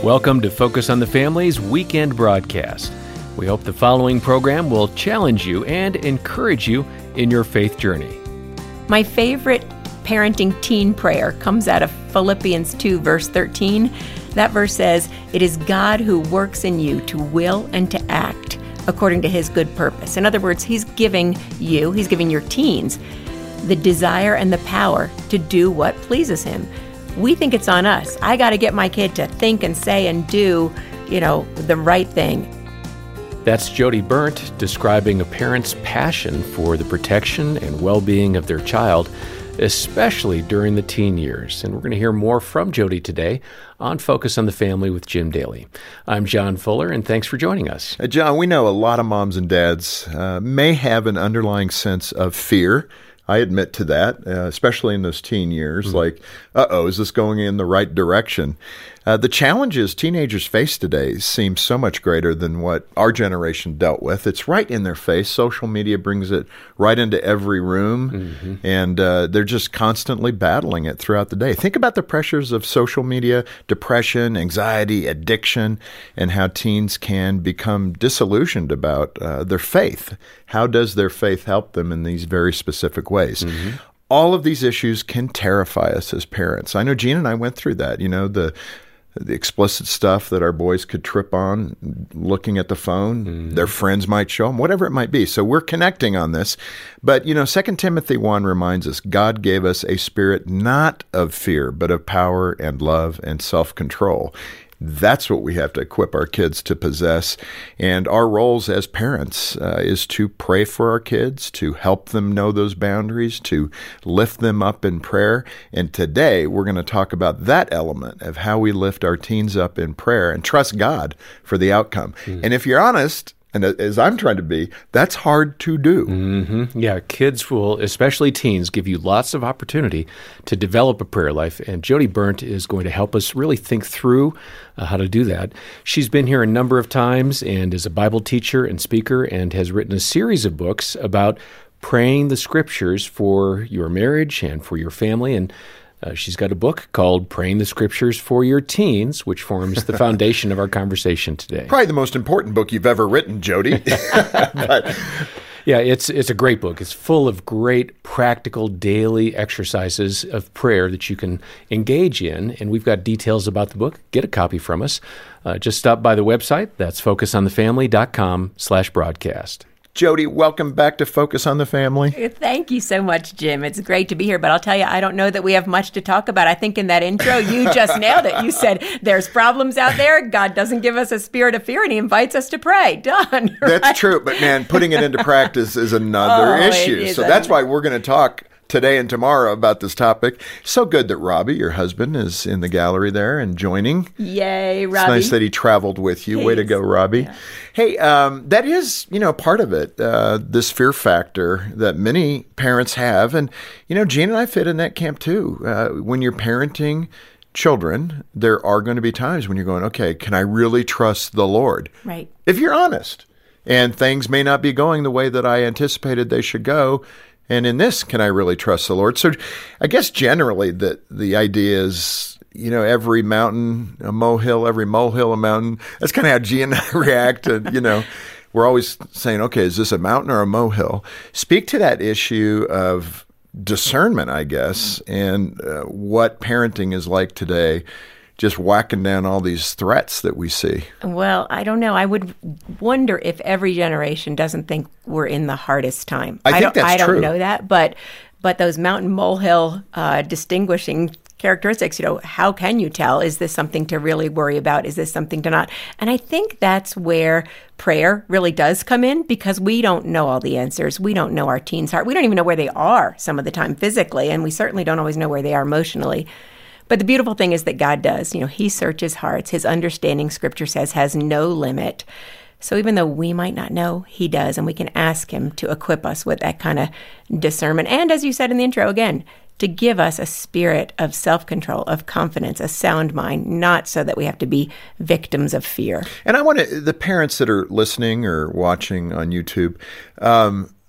Welcome to Focus on the Family's weekend broadcast. We hope the following program will challenge you and encourage you in your faith journey. My favorite parenting teen prayer comes out of Philippians 2, verse 13. That verse says, "It is God who works in you to will and to act according to his good purpose." In other words, he's giving your teens the desire and the power to do what pleases him. We think it's on us. I got to get my kid to think and say and do, the right thing. That's Jody Berndt describing a parent's passion for the protection and well-being of their child, especially during the teen years. And we're going to hear more from Jody today on Focus on the Family with Jim Daly. I'm John Fuller, and thanks for joining us. John, we know a lot of moms and dads may have an underlying sense of fear. I admit to that, especially in those teen years, like, is this going in the right direction? The challenges teenagers face today seem so much greater than what our generation dealt with. It's right in their face. Social media brings it right into every room, and they're just constantly battling it throughout the day. Think about the pressures of social media, depression, anxiety, addiction, and how teens can become disillusioned about their faith. How does their faith help them in these very specific ways? All of these issues can terrify us as parents. I know Gina and I went through that, the explicit stuff that our boys could trip on looking at the phone, their friends might show them, whatever it might be. So we're connecting on this. But, 2 Timothy 1 reminds us, God gave us a spirit not of fear, but of power and love and self-control. That's what we have to equip our kids to possess. And our roles as parents is to pray for our kids, to help them know those boundaries, to lift them up in prayer. And today we're going to talk about that element of how we lift our teens up in prayer and trust God for the outcome. And if you're honest, and as I'm trying to be, that's hard to do. Yeah, kids will, especially teens, give you lots of opportunity to develop a prayer life. And Jody Berndt is going to help us really think through how to do that. She's been here a number of times and is a Bible teacher and speaker and has written a series of books about praying the scriptures for your marriage and for your family. And she's got a book called Praying the Scriptures for Your Teens, which forms the foundation of our conversation today. Probably the most important book you've ever written, Jody. Yeah, it's a great book. It's full of great practical daily exercises of prayer that you can engage in, and we've got details about the book. Get a copy from us. Just stop by the website. That's focusonthefamily.com/broadcast. Jody, welcome back to Focus on the Family. Thank you so much, Jim. It's great to be here, but I'll tell you, I don't know that we have much to talk about. I think in that intro, you just nailed it. You said, there's problems out there. God doesn't give us a spirit of fear, and he invites us to pray. Done. Right? That's true, but man, putting it into practice is another issue. So that's why we're going to talk today and tomorrow about this topic. So good that Robbie, your husband, is in the gallery there and joining. Yay, Robbie. It's nice that he traveled with you. Way to go, Robbie. Yeah. Hey, that is, part of it, this fear factor that many parents have. And, Gene and I fit in that camp too. When you're parenting children, there are going to be times when you're going, okay, can I really trust the Lord? Right. If you're honest. And things may not be going the way that I anticipated they should go. And in this, can I really trust the Lord? So I guess generally the idea is, every mountain, a molehill, every molehill, a mountain. That's kind of how G and I react. And, we're always saying, okay, is this a mountain or a molehill? Speak to that issue of discernment, I guess, and what parenting is like today, just whacking down all these threats that we see. Well, I don't know. I would wonder if every generation doesn't think we're in the hardest time. I think that's true. I don't know that, but those mountain molehill distinguishing characteristics, how can you tell? Is this something to really worry about? Is this something to not? And I think that's where prayer really does come in, because we don't know all the answers. We don't know our teens' heart. We don't even know where they are some of the time physically, and we certainly don't always know where they are emotionally. But the beautiful thing is that God does. He searches hearts. His understanding, Scripture says, has no limit. So even though we might not know, he does, and we can ask him to equip us with that kind of discernment. And as you said in the intro, again, to give us a spirit of self-control, of confidence, a sound mind, not so that we have to be victims of fear. And I want the parents that are listening or watching on YouTube,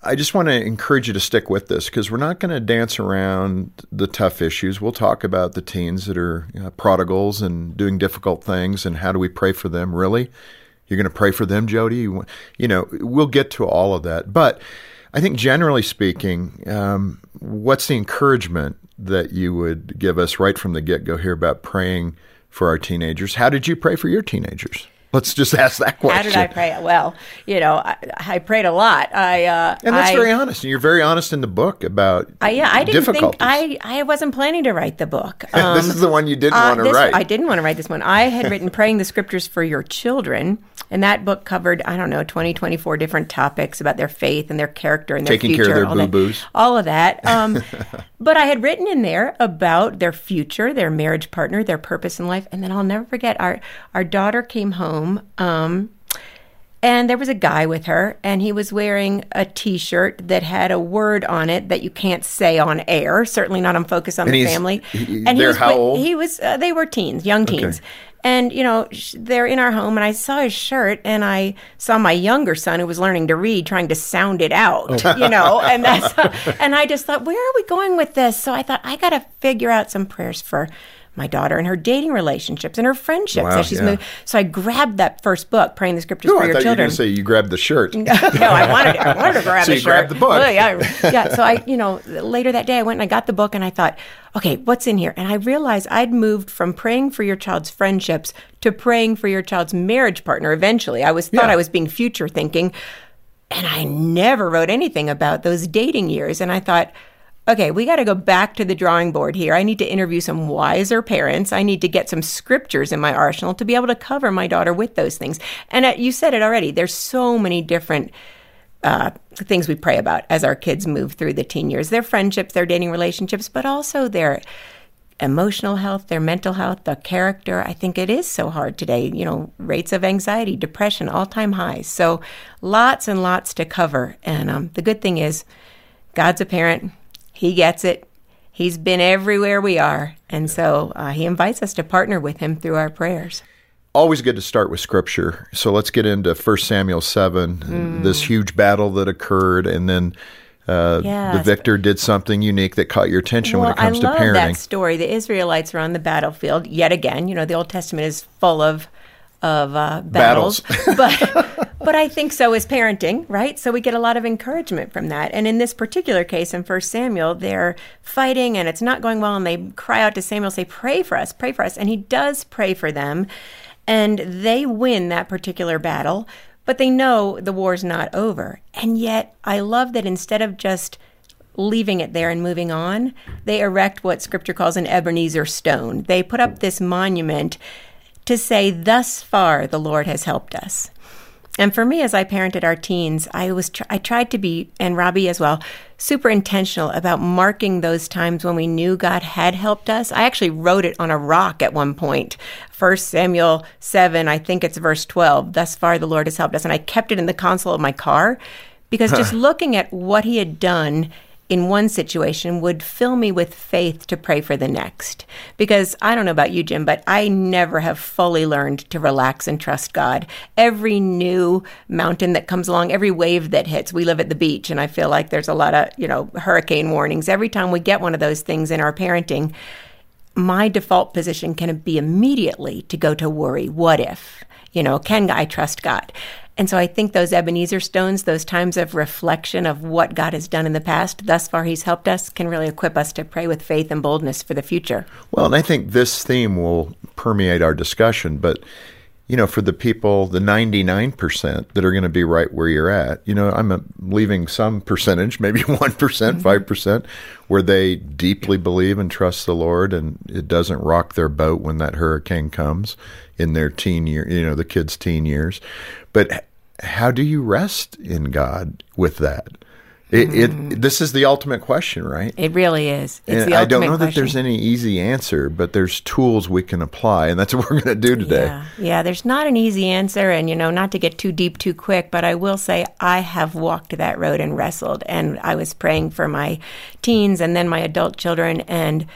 I just want to encourage you to stick with this, because we're not going to dance around the tough issues. We'll talk about the teens that are prodigals and doing difficult things, and how do we pray for them, really? You're going to pray for them, Jody? We'll get to all of that. But I think generally speaking, what's the encouragement that you would give us right from the get-go here about praying for our teenagers? How did you pray for your teenagers? Let's just ask that question. How did I pray? Well, I prayed a lot. And that's very honest. And you're very honest in the book about I didn't difficulties. think I wasn't planning to write the book. This is the one you didn't want to write. I didn't want to write this one. I had written Praying the Scriptures for Your Children, and that book covered, 24 different topics about their faith and their character and their Taking future. care of their boo-boos. All of that. But I had written in there about their future, their marriage partner, their purpose in life. And then I'll never forget, our daughter came home, and there was a guy with her, and he was wearing a T-shirt that had a word on it that you can't say on air, certainly not on Focus on the Family. And they're how old? They were teens, young teens. Okay. And, they're in our home, and I saw his shirt, and I saw my younger son, who was learning to read, trying to sound it out, and I just thought, where are we going with this? So I thought, I got to figure out some prayers for my daughter and her dating relationships and her friendships as she's moved. So I grabbed that first book, Praying the Scriptures for Your Children. I thought you were going to say you grabbed the shirt. No, I wanted to grab the shirt. So you grabbed the book. Well, yeah. So I, later that day I went and I got the book, and I thought, okay, what's in here? And I realized I'd moved from praying for your child's friendships to praying for your child's marriage partner eventually. I thought I was being future thinking, and I never wrote anything about those dating years. And I thought, okay, we got to go back to the drawing board here. I need to interview some wiser parents. I need to get some scriptures in my arsenal to be able to cover my daughter with those things. And you said it already. There's so many different things we pray about as our kids move through the teen years. Their friendships, their dating relationships, but also their emotional health, their mental health, the character. I think it is so hard today. Rates of anxiety, depression, all-time highs. So lots and lots to cover. And the good thing is God's a parent. He gets it. He's been everywhere we are. And so he invites us to partner with him through our prayers. Always good to start with Scripture. So let's get into 1 Samuel 7, this huge battle that occurred, and then the victor did something unique that caught your attention when it comes to parenting. I love that story. The Israelites are on the battlefield yet again. The Old Testament is full of battles. But I think so is parenting, right? So we get a lot of encouragement from that. And in this particular case, in 1 Samuel, they're fighting and it's not going well. And they cry out to Samuel, say, pray for us, pray for us. And he does pray for them. And they win that particular battle. But they know the war's not over. And yet I love that instead of just leaving it there and moving on, they erect what Scripture calls an Ebenezer stone. They put up this monument to say, thus far the Lord has helped us. And for me, as I parented our teens, I tried to be, and Robbie as well, super intentional about marking those times when we knew God had helped us. I actually wrote it on a rock at one point. 1 Samuel 7, I think it's verse 12, thus far the Lord has helped us. And I kept it in the console of my car because just looking at what he had done in one situation would fill me with faith to pray for the next. Because I don't know about you, Jim, but I never have fully learned to relax and trust God. Every new mountain that comes along, every wave that hits, we live at the beach, and I feel like there's a lot of, hurricane warnings. Every time we get one of those things in our parenting, my default position can be immediately to go to worry. What if? Can I trust God? And so I think those Ebenezer stones, those times of reflection of what God has done in the past, thus far he's helped us, can really equip us to pray with faith and boldness for the future. Well, and I think this theme will permeate our discussion, but, for the people, the 99% that are going to be right where you're at, I'm leaving some percentage, maybe 1%, 5%, where they deeply believe and trust the Lord, and it doesn't rock their boat when that hurricane comes in their teen year, the kids' teen years. But how do you rest in God with that? This is the ultimate question, right? It really is. It's the ultimate I don't know question. that there's any easy answer, but there's tools we can apply, and that's what we're going to do today. Yeah, there's not an easy answer, and, not to get too deep too quick, but I will say I have walked that road and wrestled, and I was praying for my teens and then my adult children, and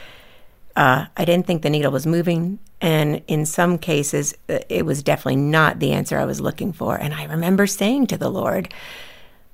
I didn't think the needle was moving. And in some cases, it was definitely not the answer I was looking for. And I remember saying to the Lord,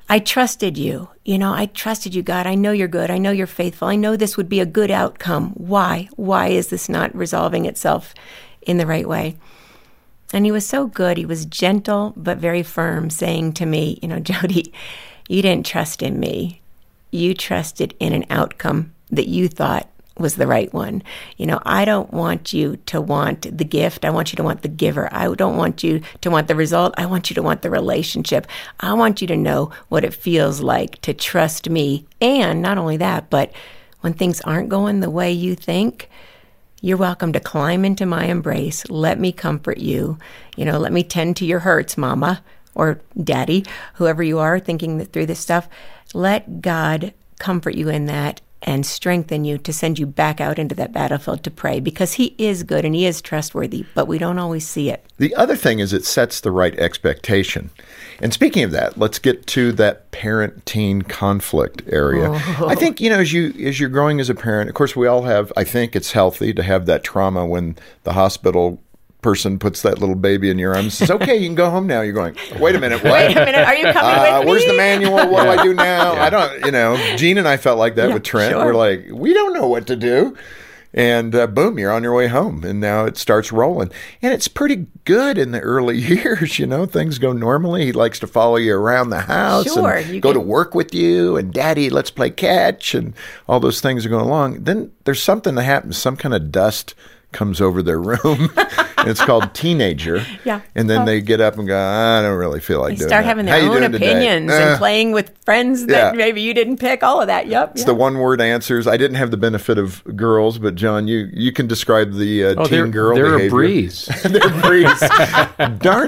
I trusted you. I trusted you, God. I know you're good. I know you're faithful. I know this would be a good outcome. Why? Why is this not resolving itself in the right way? And he was so good. He was gentle, but very firm, saying to me, Jody, you didn't trust in me. You trusted in an outcome that you thought was the right one. I don't want you to want the gift. I want you to want the giver. I don't want you to want the result. I want you to want the relationship. I want you to know what it feels like to trust me. And not only that, but when things aren't going the way you think, you're welcome to climb into my embrace. Let me comfort you. Let me tend to your hurts, mama or daddy, whoever you are thinking through this stuff. Let God comfort you in that and strengthen you to send you back out into that battlefield to pray, because he is good and he is trustworthy, but we don't always see it. The other thing is it sets the right expectation. And speaking of that, let's get to that parent-teen conflict area. I think, as you're growing as a parent, of course, we all have, I think it's healthy to have that trauma when the hospital person puts that little baby in your arms and says, okay, you can go home now. You're going, wait a minute, what? Wait a minute, are you coming with me? Where's the manual? What do I do now? I don't, Gene and I felt like that with Trent. Sure. We're like, we don't know what to do. And boom, you're on your way home. And now it starts rolling. And it's pretty good in the early years, things go normally. He likes to follow you around the house and go to work with you. And Daddy, let's play catch. And all those things are going along. Then there's something that happens, some kind of dust comes over their room. And it's called teenager. Yeah. And then they get up and go, I don't really feel like doing that. They start having their own opinions and playing with friends that maybe you didn't pick, all of that. Yep. It's the one-word answers. I didn't have the benefit of girls, but John, you can describe the teen girl behavior. They're a breeze. They're a breeze. Darn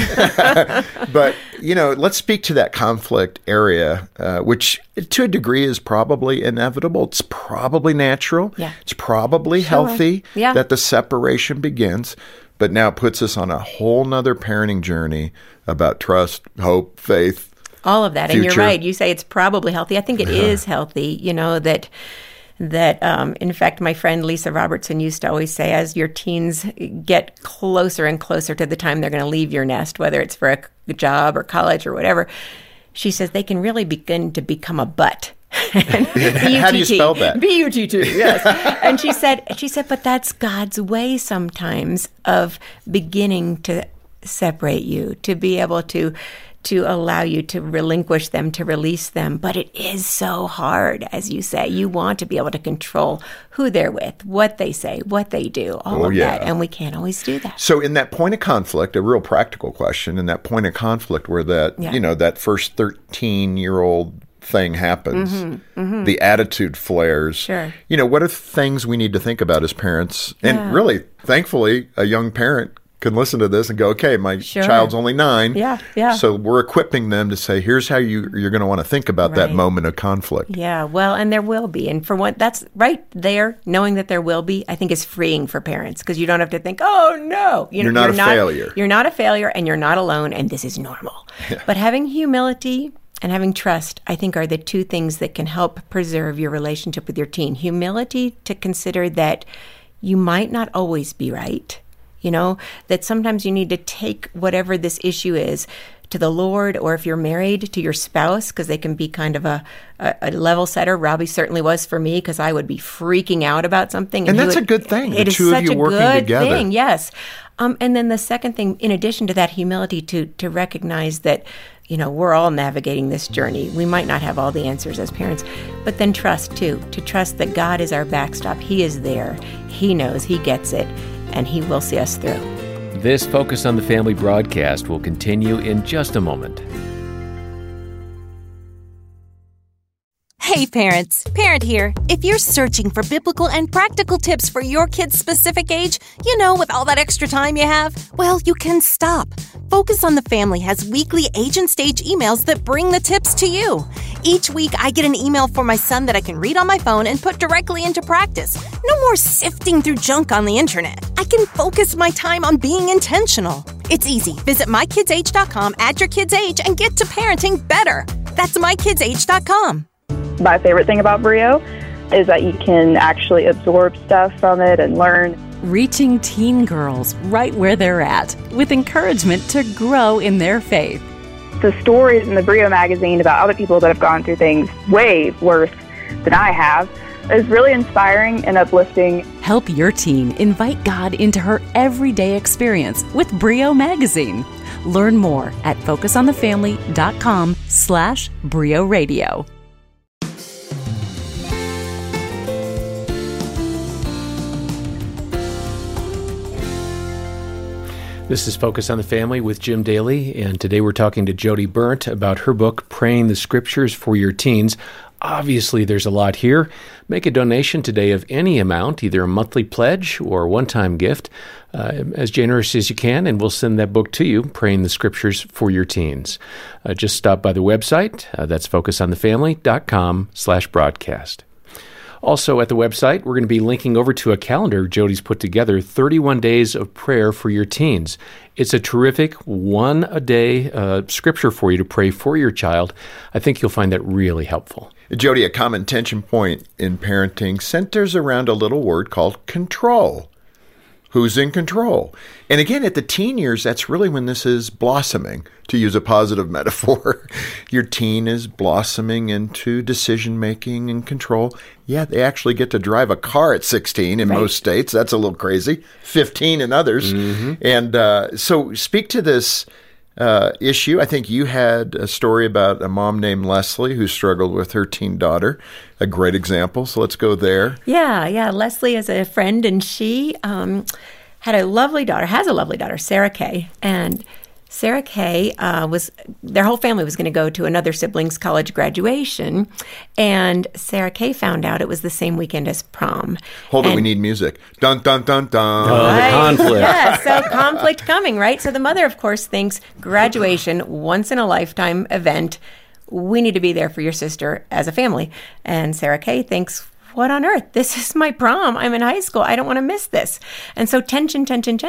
it. But, let's speak to that conflict area, which to a degree is probably inevitable. It's probably natural. Yeah. It's probably healthy that the separation begins. But now it puts us on a whole nother parenting journey about trust, hope, faith, all of that. future. And you're right. You say it's probably healthy. I think it is healthy, that in fact, my friend Lisa Robertson used to always say, as your teens get closer and closer to the time they're going to leave your nest, whether it's for a job or college or whatever, she says they can really begin to become a butt. How do you spell that? B-U-T-T, yes. And she said, but that's God's way sometimes of beginning to separate you, to be able to allow you to relinquish them, to release them. But it is so hard, as you say. You want to be able to control who they're with, what they say, what they do, all of that. And we can't always do that. So in that point of conflict, a real practical question, in that point of conflict where that first 13-year-old thing happens, the attitude flares. Sure. What are things we need to think about as parents? And really, thankfully, a young parent can listen to this and go, okay, my child's only 9. Yeah. So we're equipping them to say, here's how you're going to want to think about that moment of conflict. Yeah, well, and there will be. And for one, that's right there, knowing that there will be, I think is freeing for parents, because you don't have to think, oh, no. You're not a failure. You're not a failure, and you're not alone, and this is normal. Yeah. But having humility and having trust, I think, are the two things that can help preserve your relationship with your teen. Humility to consider that you might not always be right, that sometimes you need to take whatever this issue is to the Lord, or if you're married, to your spouse, because they can be kind of a level setter. Robbie certainly was for me, because I would be freaking out about something. And that's a good thing. It is such a good thing, yes. And then the second thing, in addition to that humility, to recognize that, we're all navigating this journey. We might not have all the answers as parents, but then trust too, to trust that God is our backstop. He is there. He knows, he gets it, and he will see us through. This Focus on the Family broadcast will continue in just a moment. Hey parents, Parent here. If you're searching for biblical and practical tips for your kid's specific age, with all that extra time you have, well, you can stop. Focus on the Family has weekly age and stage emails that bring the tips to you. Each week, I get an email for my son that I can read on my phone and put directly into practice. No more sifting through junk on the internet. I can focus my time on being intentional. It's easy. Visit mykidsage.com, add your kid's age, and get to parenting better. That's mykidsage.com. My favorite thing about Brio is that you can actually absorb stuff from it and learn. Reaching teen girls right where they're at, with encouragement to grow in their faith. the stories in the Brio magazine about other people that have gone through things way worse than I have is really inspiring and uplifting. Help your teen invite God into her everyday experience with Brio Magazine. Learn more at focusonthefamily.com/Brio Radio. This is Focus on the Family with Jim Daly, and today we're talking to Jody Berndt about her book, Praying the Scriptures for Your Teens. Obviously, there's a lot here. Make a donation today of any amount, either a monthly pledge or a one-time gift, as generous as you can, and we'll send that book to you, Praying the Scriptures for Your Teens. Just stop by the website. That's focusonthefamily.com/broadcast. Also at the website, we're going to be linking over to a calendar Jody's put together, 31 Days of Prayer for Your Teens. It's a terrific one-a-day scripture for you to pray for your child. I think you'll find that really helpful. Jody, a common tension point in parenting centers around a little word called control. Who's in control? And again, at the teen years, that's really when this is blossoming, to use a positive metaphor. Your teen is blossoming into decision-making and control. Yeah, they actually get to drive a car at 16 in most states. That's a little crazy. 15 in others. Mm-hmm. And so speak to this issue. I think you had a story about a mom named Leslie who struggled with her teen daughter. A great example. So let's go there. Yeah. Leslie is a friend, and she has a lovely daughter, Sarah Kay. And Sarah Kay their whole family was going to go to another sibling's college graduation. And Sarah Kay found out it was the same weekend as prom. Hold on, we need music. Dun, dun, dun, dun. Oh, the conflict. Yeah, so conflict coming, right? So the mother, of course, thinks graduation, once in a lifetime event. We need to be there for your sister as a family. And Sarah Kay thinks, what on earth? This is my prom. I'm in high school. I don't want to miss this. And so tension.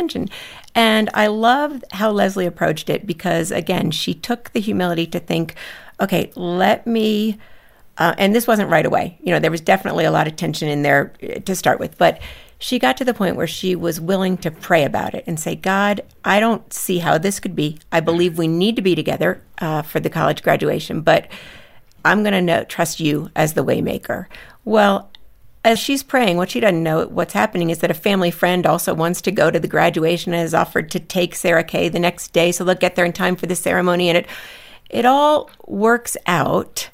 And I love how Leslie approached it because, again, she took the humility to think, okay, let me, and this wasn't right away. There was definitely a lot of tension in there to start with, but she got to the point where she was willing to pray about it and say, God, I don't see how this could be. I believe we need to be together for the college graduation, but I'm going to trust you as the way maker. Well, as she's praying, what she doesn't know what's happening is that a family friend also wants to go to the graduation and has offered to take Sarah Kay the next day so they'll get there in time for the ceremony. And it all works out.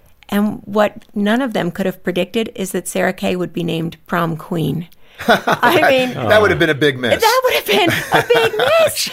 And what none of them could have predicted is that Sarah Kay would be named prom queen. I mean, that would have been a big miss. That would have been a big miss,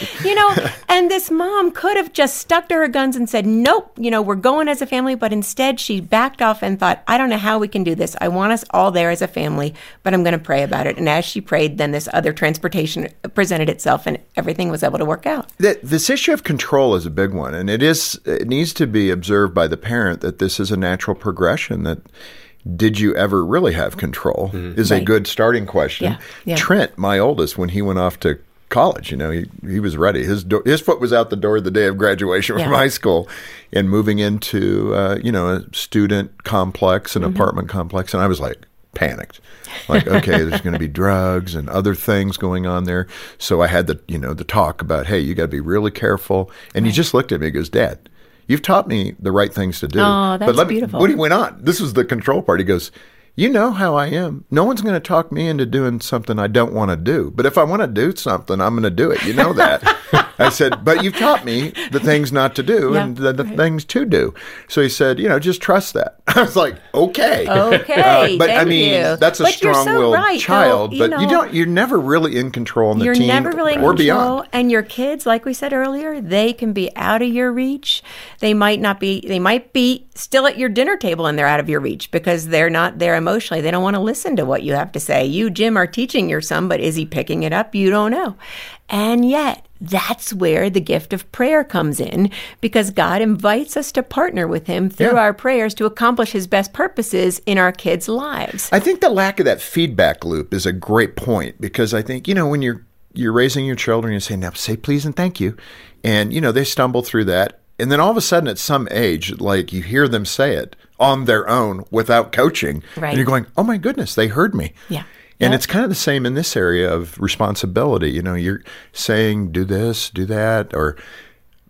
and this mom could have just stuck to her guns and said, nope, we're going as a family. But instead, she backed off and thought, I don't know how we can do this. I want us all there as a family, but I'm going to pray about it. And as she prayed, then this other transportation presented itself and everything was able to work out. This issue of control is a big one. And it needs to be observed by the parent that this is a natural progression that did you ever really have control is a good starting question. Yeah. Trent, my oldest, when he went off to college, he was ready. His foot was out the door the day of graduation from high school and moving into, a student complex, an apartment complex. And I was like panicked. Like, okay, there's going to be drugs and other things going on there. So I had the talk about, hey, you got to be really careful. And he just looked at me and goes, Dad, you've taught me the right things to do. Oh, that's beautiful. What he went on. This was the control part. He goes, you know how I am. No one's going to talk me into doing something I don't want to do. But if I want to do something, I'm going to do it. You know that. I said, but you've taught me the things not to do and the things to do. So he said, just trust that. I was like, okay. Okay. But thank I mean, you. that's a strong-willed child. Though, but you're never really in control in the teen You're never really in or control. beyond. And your kids, like we said earlier, they can be out of your reach. They might be still at your dinner table and they're out of your reach because they're not there emotionally. They don't want to listen to what you have to say. You, Jim, are teaching your son, but is he picking it up? You don't know. And yet, that's where the gift of prayer comes in because God invites us to partner with him through our prayers to accomplish his best purposes in our kids' lives. I think the lack of that feedback loop is a great point because I think, when you're raising your children, you say, now say please and thank you. And, they stumble through that. And then all of a sudden at some age, like you hear them say it on their own without coaching. Right. And you're going, oh my goodness, they heard me. Yeah. And it's kind of the same in this area of responsibility. You're saying, do this, do that, or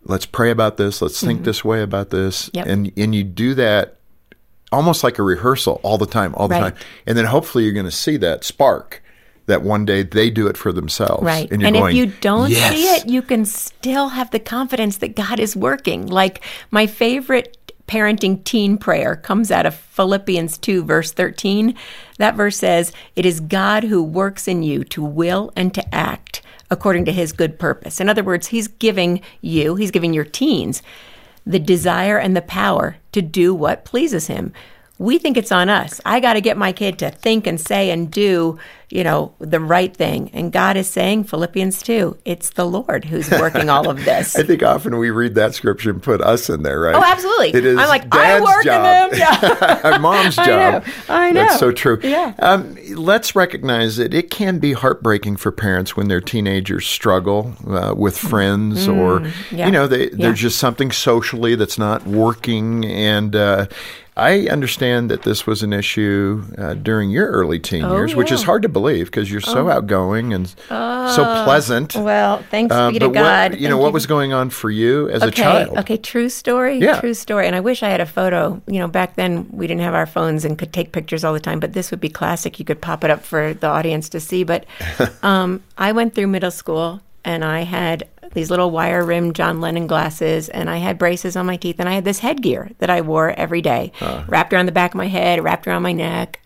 let's pray about this. Let's think this way about this. Yep. And you do that almost like a rehearsal all the time. Right. And then hopefully you're going to see that spark that one day they do it for themselves. Right. And, you're and going, if you don't yes. see it, you can still have the confidence that God is working. Like my favorite parenting teen prayer comes out of Philippians 2, verse 13. That verse says, "It is God who works in you to will and to act according to his good purpose." In other words, he's giving your teens the desire and the power to do what pleases him. We think it's on us. I got to get my kid to think and say and do, the right thing. And God is saying, Philippians 2, it's the Lord who's working all of this. I think often we read that scripture and put us in there, right? Oh, absolutely. It is I'm like, Dad's I'm working job. them. Yeah. Mom's job. I know. That's so true. Yeah. Let's recognize that it can be heartbreaking for parents when their teenagers struggle with friends or, there's just something socially that's not working. And I understand that this was an issue during your early teen years, which is hard to believe because you're so outgoing and so pleasant. Well, thanks be to but God. What was going on for you as a child? Okay, true story. Yeah. True story. And I wish I had a photo. Back then we didn't have our phones and could take pictures all the time, but this would be classic. You could pop it up for the audience to see. But I went through middle school and I had these little wire-rimmed John Lennon glasses, and I had braces on my teeth, and I had this headgear that I wore every day, wrapped around the back of my head, wrapped around my neck.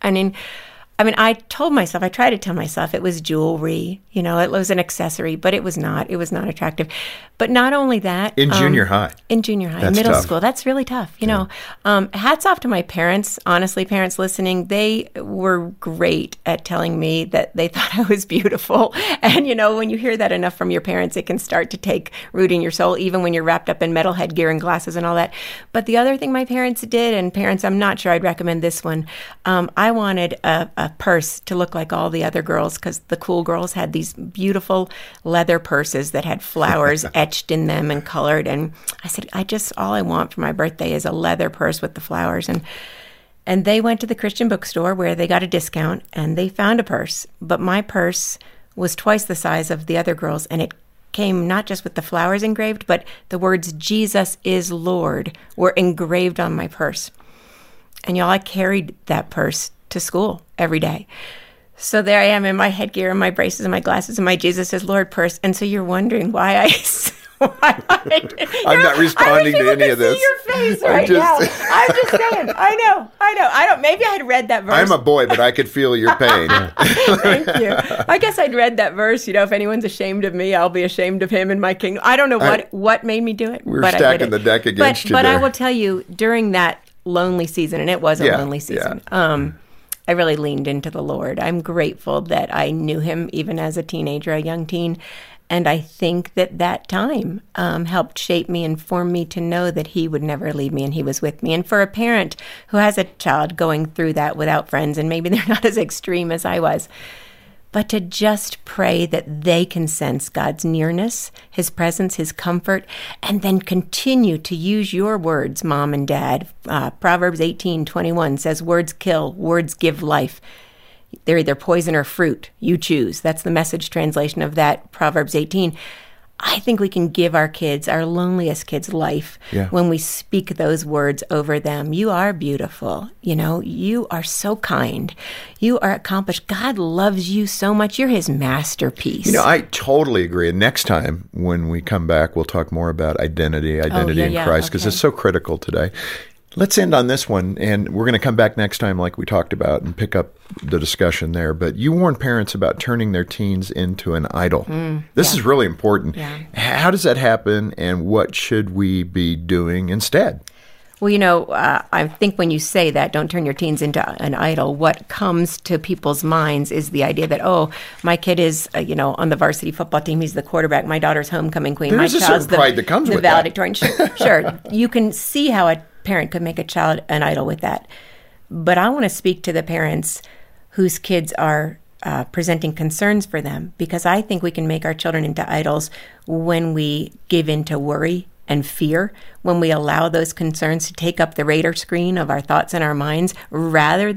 I tried to tell myself it was jewelry, it was an accessory, but it was not. It was not attractive. But not only that. In junior high. In junior high, That's middle tough. school. That's really tough. Hats off to my parents. Honestly, parents listening, they were great at telling me that they thought I was beautiful. And, when you hear that enough from your parents, it can start to take root in your soul, even when you're wrapped up in metal headgear and glasses and all that. But the other thing my parents did, and parents, I'm not sure I'd recommend this one, I wanted a purse to look like all the other girls because the cool girls had these beautiful leather purses that had flowers etched in them and colored. And I said, all I want for my birthday is a leather purse with the flowers. And they went to the Christian bookstore where they got a discount and they found a purse. But my purse was twice the size of the other girls, and it came not just with the flowers engraved, but the words "Jesus is Lord" were engraved on my purse. And y'all, I carried that purse to school every day. So there I am in my headgear and my braces and my glasses and my Jesus is Lord purse. And so you're wondering why I'm not responding to any of this. See your face right now. I'm just saying. I know. Maybe I'd read that verse. I'm a boy, but I could feel your pain. Thank you. I guess I'd read that verse. If anyone's ashamed of me, I'll be ashamed of him in my kingdom. I don't know what made me do it. We're stacking the deck against you. But there. I will tell you, during that lonely season, and it was a lonely season. I really leaned into the Lord. I'm grateful that I knew him even as a teenager, a young teen. And I think that time helped shape me and form me to know that he would never leave me and he was with me. And for a parent who has a child going through that without friends, and maybe they're not as extreme as I was, but to just pray that they can sense God's nearness, his presence, his comfort, and then continue to use your words, Mom and Dad. Proverbs 18:21 says, "Words kill, words give life. They're either poison or fruit. You choose." That's the Message translation of that, Proverbs 18. I think we can give our kids, our loneliest kids, life when we speak those words over them. You are beautiful. You are so kind. You are accomplished. God loves you so much. You're his masterpiece. I totally agree. And next time when we come back, we'll talk more about identity in Christ, because it's so critical today. Let's end on this one, and we're going to come back next time like we talked about and pick up the discussion there. But you warn parents about turning their teens into an idol. This is really important. Yeah. How does that happen, and what should we be doing instead? Well, I think when you say that, don't turn your teens into an idol, what comes to people's minds is the idea that, my kid is, on the varsity football team. He's the quarterback. My daughter's homecoming queen. There's a certain pride that comes with that. Valedictorian. Sure. You can see how a parent could make a child an idol with that. But I want to speak to the parents whose kids are presenting concerns for them, because I think we can make our children into idols when we give in to worry and fear, when we allow those concerns to take up the radar screen of our thoughts and our minds rather than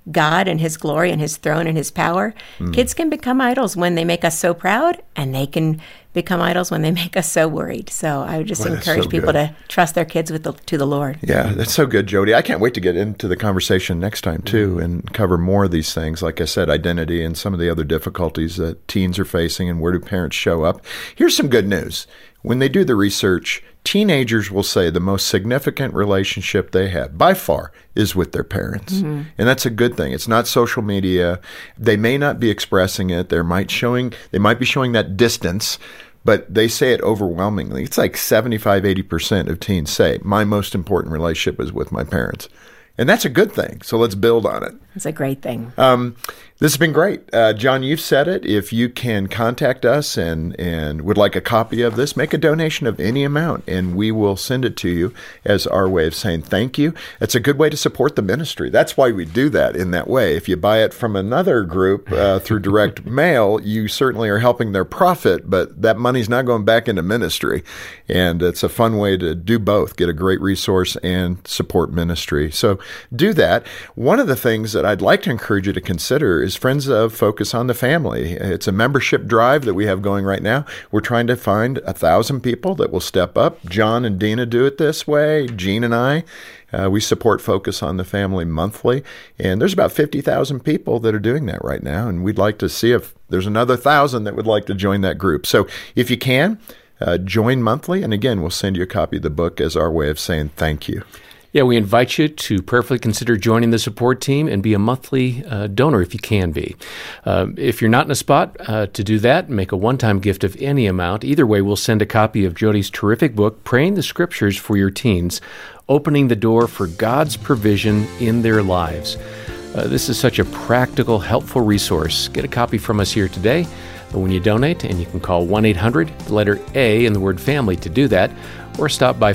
God and his glory and his throne and his power, kids can become idols when they make us so proud, and they can become idols when they make us so worried. So I would just encourage people to trust their kids to the Lord. Yeah, that's so good, Jody. I can't wait to get into the conversation next time, too, and cover more of these things. Like I said, identity and some of the other difficulties that teens are facing, and where do parents show up. Here's some good news. When they do the research, teenagers will say the most significant relationship they have, by far, is with their parents. And that's a good thing. It's not social media. They may not be expressing it. They might be showing that distance, but they say it overwhelmingly. It's like 75, 80% of teens say, my most important relationship is with my parents. And that's a good thing. So let's build on it. It's a great thing. This has been great. John, you've said it. If you can contact us and would like a copy of this, make a donation of any amount, and we will send it to you as our way of saying thank you. It's a good way to support the ministry. That's why we do that in that way. If you buy it from another group through direct mail, you certainly are helping their profit, but that money's not going back into ministry. And it's a fun way to do both, get a great resource and support ministry. So do that. One of the things that I'd like to encourage you to consider is Friends of Focus on the Family. It's a membership drive that we have going right now. We're trying to find 1,000 people that will step up. John and Dina do it this way. Jean and I. We support Focus on the Family monthly, and there's about 50,000 people that are doing that right now, and we'd like to see if there's another 1,000 that would like to join that group. So if you can, join monthly, and again, we'll send you a copy of the book as our way of saying thank you. Yeah, we invite you to prayerfully consider joining the support team and be a monthly donor if you can be. If you're not in a spot to do that, make a one-time gift of any amount. Either way, we'll send a copy of Jody's terrific book, Praying the Scriptures for Your Teens, Opening the Door for God's Provision in Their Lives. This is such a practical, helpful resource. Get a copy from us here today when you donate, and you can call 1-800, the letter A in the word family to do that, or stop by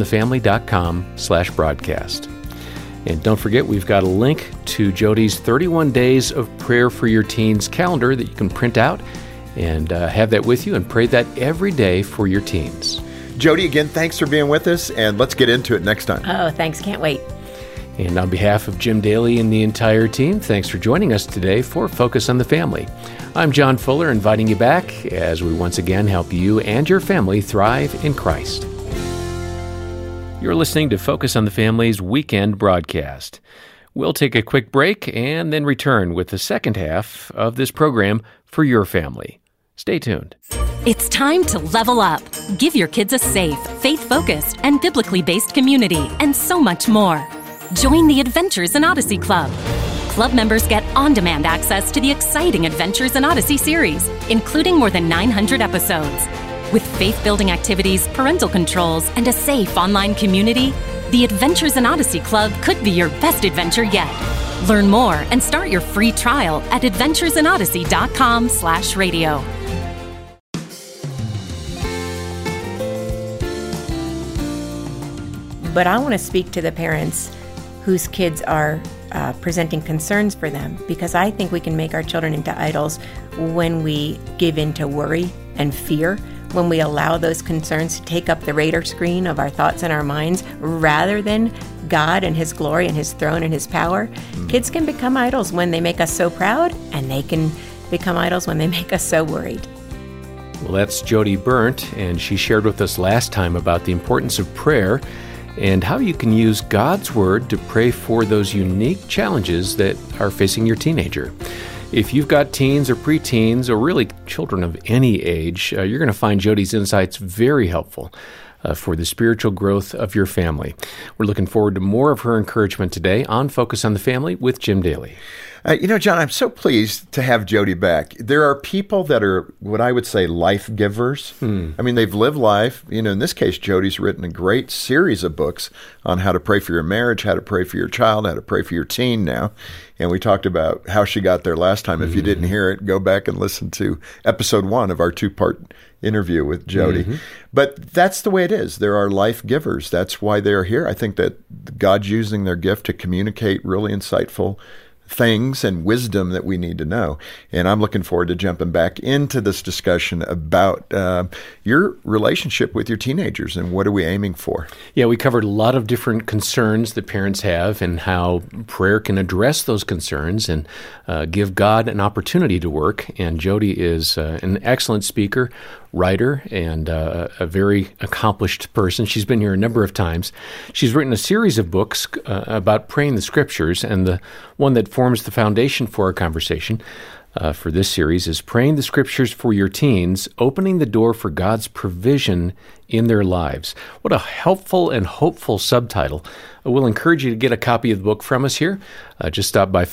focusonthefamily.com/broadcast. And don't forget, we've got a link to Jody's 31 Days of Prayer for Your Teens calendar that you can print out and have that with you and pray that every day for your teens. Jody, again, thanks for being with us, and let's get into it next time. Oh, thanks. Can't wait. And on behalf of Jim Daly and the entire team, thanks for joining us today for Focus on the Family. I'm John Fuller, inviting you back as we once again help you and your family thrive in Christ. You're listening to Focus on the Family's weekend broadcast. We'll take a quick break and then return with the second half of this program for your family. Stay tuned. It's time to level up. Give your kids a safe, faith-focused, and biblically based community, and so much more. Join the Adventures in Odyssey Club. Club members get on-demand access to the exciting Adventures in Odyssey series, including more than 900 episodes. With faith-building activities, parental controls, and a safe online community, the Adventures in Odyssey Club could be your best adventure yet. Learn more and start your free trial at adventuresinodyssey.com/radio. But I want to speak to the parents whose kids are presenting concerns for them, because I think we can make our children into idols when we give in to worry and fear, when we allow those concerns to take up the radar screen of our thoughts and our minds rather than God and his glory and his throne and his power. Kids can become idols when they make us so proud, and they can become idols when they make us so worried. Well, that's Jody Berndt, and she shared with us last time about the importance of prayer and how you can use God's Word to pray for those unique challenges that are facing your teenager. If you've got teens or preteens or really children of any age, you're going to find Jody's insights very helpful for the spiritual growth of your family. We're looking forward to more of her encouragement today on Focus on the Family with Jim Daly. John, I'm so pleased to have Jody back. There are people that are what I would say life givers. I mean, they've lived life. In this case, Jody's written a great series of books on how to pray for your marriage, how to pray for your child, how to pray for your teen now. And we talked about how she got there last time. If you didn't hear it, go back and listen to episode 1 of our 2-part interview with Jody. But that's the way it is. There are life givers. That's why they're here. I think that God's using their gift to communicate really insightful things and wisdom that we need to know. And I'm looking forward to jumping back into this discussion about your relationship with your teenagers and what are we aiming for. Yeah, we covered a lot of different concerns that parents have and how prayer can address those concerns and give God an opportunity to work. And Jody is an excellent speaker, writer, and a very accomplished person. She's been here a number of times. She's written a series of books about praying the Scriptures, and the one that forms the foundation for our conversation for this series is Praying the Scriptures for Your Teens, Opening the Door for God's Provision in Their Lives. What a helpful and hopeful subtitle. We'll encourage you to get a copy of the book from us here. Just stop by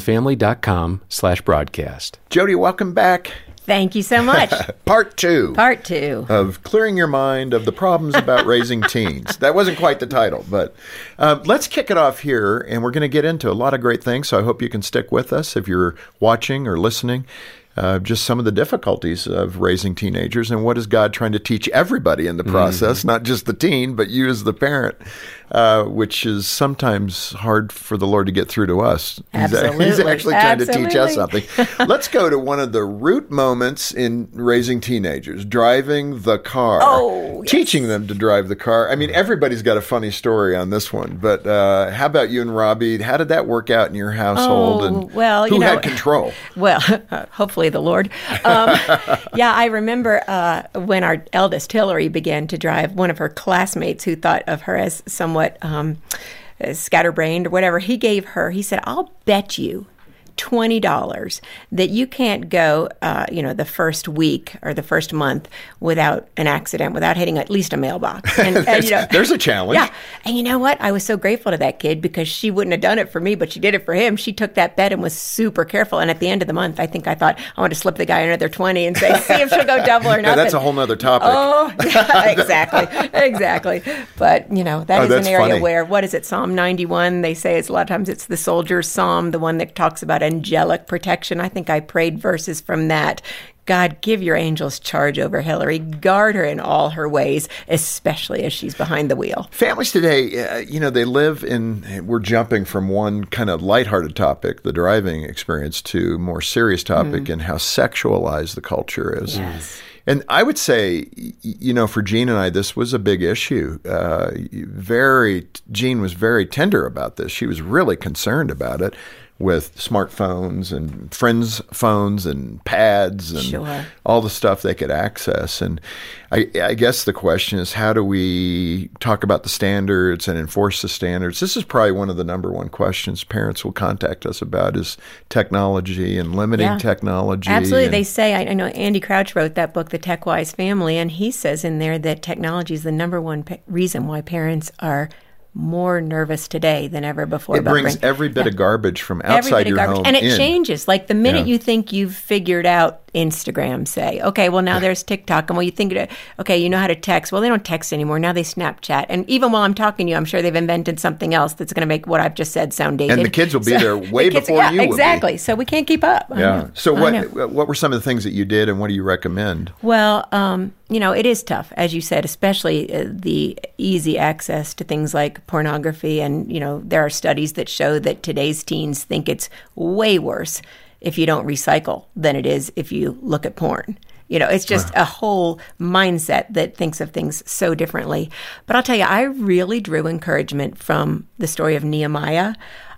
focusonthefamily.com/broadcast. Jody, welcome back. Thank you so much. Part two of clearing your mind of the problems about raising teens. That wasn't quite the title, but let's kick it off here, and we're going to get into a lot of great things, so I hope you can stick with us if you're watching or listening. Just some of the difficulties of raising teenagers and what is God trying to teach everybody in the process, not just the teen, but you as the parent, which is sometimes hard for the Lord to get through to us. Absolutely. He's actually trying to teach us something. Let's go to one of the root moments in raising teenagers, driving the car. Oh, yes. Teaching them to drive the car. I mean, everybody's got a funny story on this one, but how about you and Robbie? How did that work out in your household? And who had control? Well, hopefully the Lord. Yeah, I remember when our eldest, Hillary, began to drive, one of her classmates who thought of her as somewhat scatterbrained or whatever, he said, I'll bet you $20 that you can't go, the first week or the first month without an accident, without hitting at least a mailbox. And, there's a challenge. Yeah. And you know what? I was so grateful to that kid because she wouldn't have done it for me, but she did it for him. She took that bet and was super careful. And at the end of the month, I thought I want to slip the guy another 20 and say, see if she'll go double or nothing. Yeah, that's a whole nother topic. Oh, yeah, exactly. But, that is an area funny. where, what is it, Psalm 91? They say a lot of times it's the soldier's psalm, the one that talks about angelic protection. I think I prayed verses from that. God, give your angels charge over Hillary. Guard her in all her ways, especially as she's behind the wheel. Families today, they live in, we're jumping from one kind of lighthearted topic, the driving experience, to more serious topic and how sexualized the culture is. Yes. And I would say, for Jean and I, this was a big issue. Jean was very tender about this. She was really concerned about it, with smartphones and friends' phones and pads and all the stuff they could access. And I guess the question is, how do we talk about the standards and enforce the standards? This is probably one of the number one questions parents will contact us about, is technology and limiting technology. Absolutely. They say, I know Andy Crouch wrote that book, The Tech-Wise Family, and he says in there that technology is the number one reason why parents are more nervous today than ever before. It brings every bit of garbage from outside your home and it changes. Like the minute you think you've figured out Instagram, say, okay, well, now there's TikTok. And you think, okay, you know how to text. Well, they don't text anymore. Now they Snapchat. And even while I'm talking to you, I'm sure they've invented something else that's going to make what I've just said sound dated. And the kids will be there way before you will be. Exactly. So we can't keep up. Yeah. So what were some of the things that you did, and what do you recommend? Well, it is tough, as you said, especially the easy access to things like pornography. And, there are studies that show that today's teens think it's way worse if you don't recycle than it is if you look at porn. It's just a whole mindset that thinks of things so differently. But I'll tell you, I really drew encouragement from the story of Nehemiah.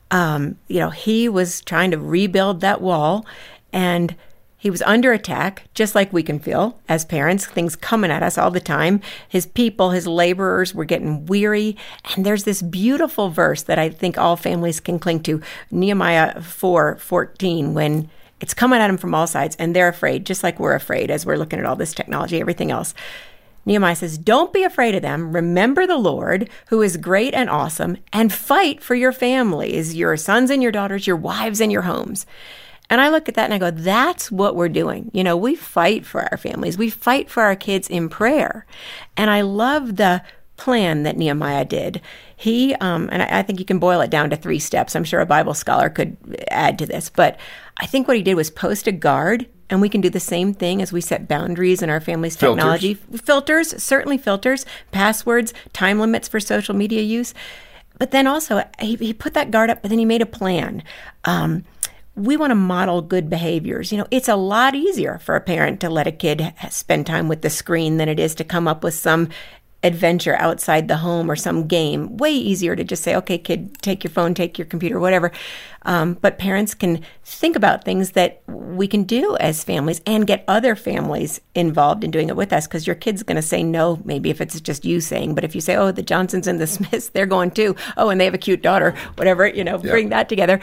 He was trying to rebuild that wall, and he was under attack, just like we can feel as parents, things coming at us all the time. His people, his laborers were getting weary. And there's this beautiful verse that I think all families can cling to, Nehemiah 4:14, when it's coming at them from all sides and they're afraid, just like we're afraid as we're looking at all this technology, everything else. Nehemiah says, don't be afraid of them. Remember the Lord, who is great and awesome, and fight for your families, your sons and your daughters, your wives and your homes. And I look at that and I go, that's what we're doing. We fight for our families. We fight for our kids in prayer. And I love the plan that Nehemiah did. He, and I think you can boil it down to 3 steps. I'm sure a Bible scholar could add to this. But I think what he did was post a guard. And we can do the same thing as we set boundaries in our family's technology. Filters, certainly filters, passwords, time limits for social media use. But then also, he put that guard up, but then he made a plan. we want to model good behaviors. It's a lot easier for a parent to let a kid spend time with the screen than it is to come up with some adventure outside the home or some game. Way easier to just say, okay, kid, take your phone, take your computer, whatever. But parents can think about things that we can do as families and get other families involved in doing it with us, because your kid's going to say no, maybe if it's just you saying. But if you say, oh, the Johnsons and the Smiths, they're going too. Oh, and they have a cute daughter, whatever, bring that together.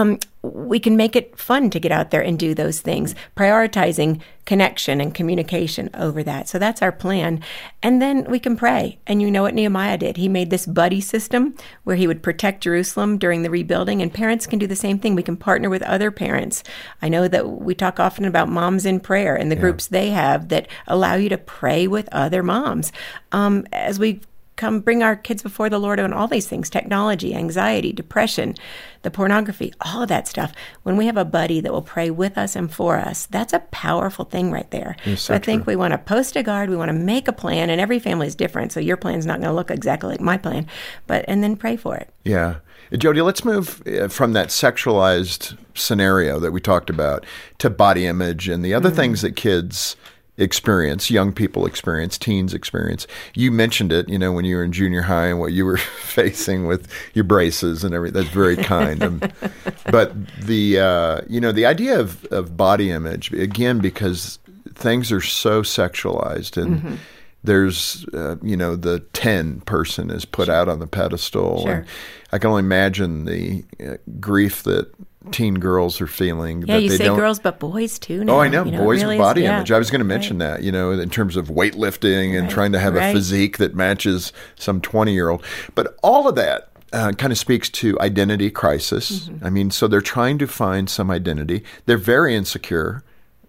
We can make it fun to get out there and do those things, prioritizing connection and communication over that. So that's our plan. And then we can pray. And you know what Nehemiah did? He made this buddy system where he would protect Jerusalem during the rebuilding, and parents can do the same thing. We can partner with other parents. I know that we talk often about Moms in Prayer and the groups they have that allow you to pray with other moms. As we come bring our kids before the Lord on all these things, technology, anxiety, depression, the pornography, all of that stuff. When we have a buddy that will pray with us and for us, that's a powerful thing right there. So I think we want to post a guard, we want to make a plan, and every family is different. So your plan's not going to look exactly like my plan, and then pray for it. Yeah. Jody, let's move from that sexualized scenario that we talked about to body image and the other things that kids experience, young people experience, teens experience. You mentioned it, when you were in junior high and what you were facing with your braces and everything. That's very kind. But the idea of body image, again, because things are so sexualized and there's, the 10 person is put out on the pedestal. Sure. And I can only imagine the grief that teen girls are feeling. Yeah, you say girls, but boys too now. Oh, I know. Boys really with body is, image. I was going to mention that, in terms of weightlifting and trying to have a physique that matches some 20-year-old. But all of that kind of speaks to identity crisis. I mean, so they're trying to find some identity. They're very insecure.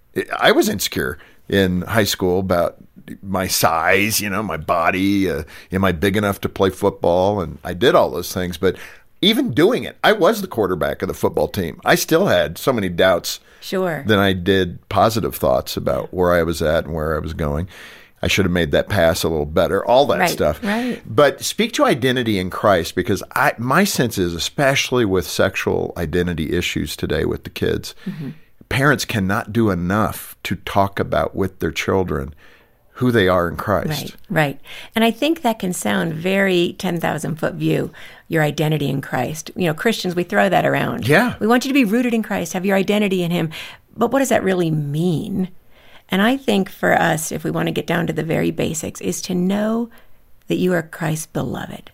I was insecure in high school about my size, my body. Am I big enough to play football? And I did all those things. But even doing it, I was the quarterback of the football team. I still had so many doubts than I did positive thoughts about where I was at and where I was going. I should have made that pass a little better, all that stuff. Right. But speak to identity in Christ, because my sense is, especially with sexual identity issues today with the kids, parents cannot do enough to talk about with their children who they are in Christ. Right. And I think that can sound very 10,000-foot view, your identity in Christ. Christians, we throw that around. Yeah. We want you to be rooted in Christ, have your identity in Him. But what does that really mean? And I think for us, if we want to get down to the very basics, is to know that you are Christ's beloved.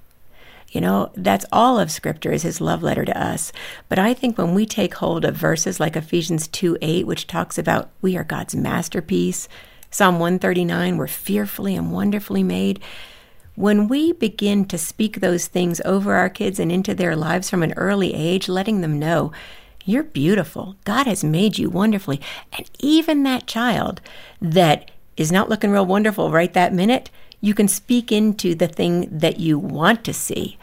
That's all of Scripture, is His love letter to us. But I think when we take hold of verses like Ephesians 2:8, which talks about we are God's masterpiece, Psalm 139, we're fearfully and wonderfully made. When we begin to speak those things over our kids and into their lives from an early age, letting them know, you're beautiful. God has made you wonderfully. And even that child that is not looking real wonderful right that minute, you can speak into the thing that you want to see.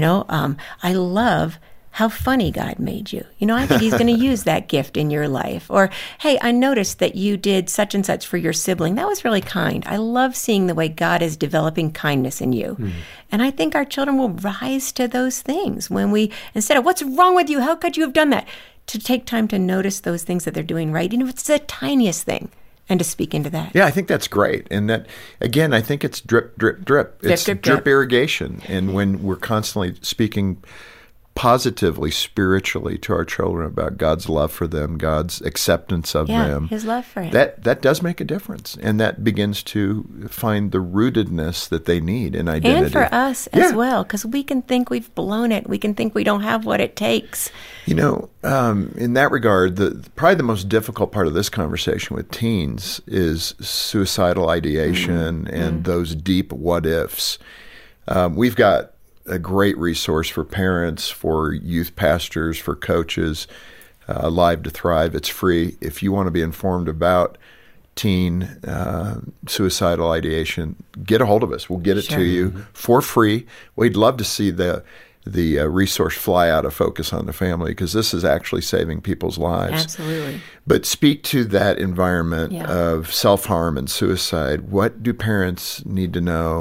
I love how funny God made you. I think He's going to use that gift in your life. Or, hey, I noticed that you did such and such for your sibling. That was really kind. I love seeing the way God is developing kindness in you. And I think our children will rise to those things when we, instead of, what's wrong with you? How could you have done that? To take time to notice those things that they're doing right. If it's the tiniest thing. And to speak into that. Yeah, I think that's great. And that, again, I think it's drip, drip, drip. It's drip irrigation. And when we're constantly speaking positively, spiritually to our children about God's love for them, God's acceptance of them. His love for Him. That does make a difference. And that begins to find the rootedness that they need in identity. And for us as well, because we can think we've blown it. We can think we don't have what it takes. In that regard, probably the most difficult part of this conversation with teens is suicidal ideation and those deep what-ifs. We've got a great resource for parents, for youth pastors, for coaches, Live to Thrive. It's free. If you want to be informed about teen suicidal ideation, get a hold of us. We'll get it to you for free. We'd love to see the resource fly out of Focus on the Family, because this is actually saving people's lives. Absolutely. But speak to that environment of self-harm and suicide. What do parents need to know?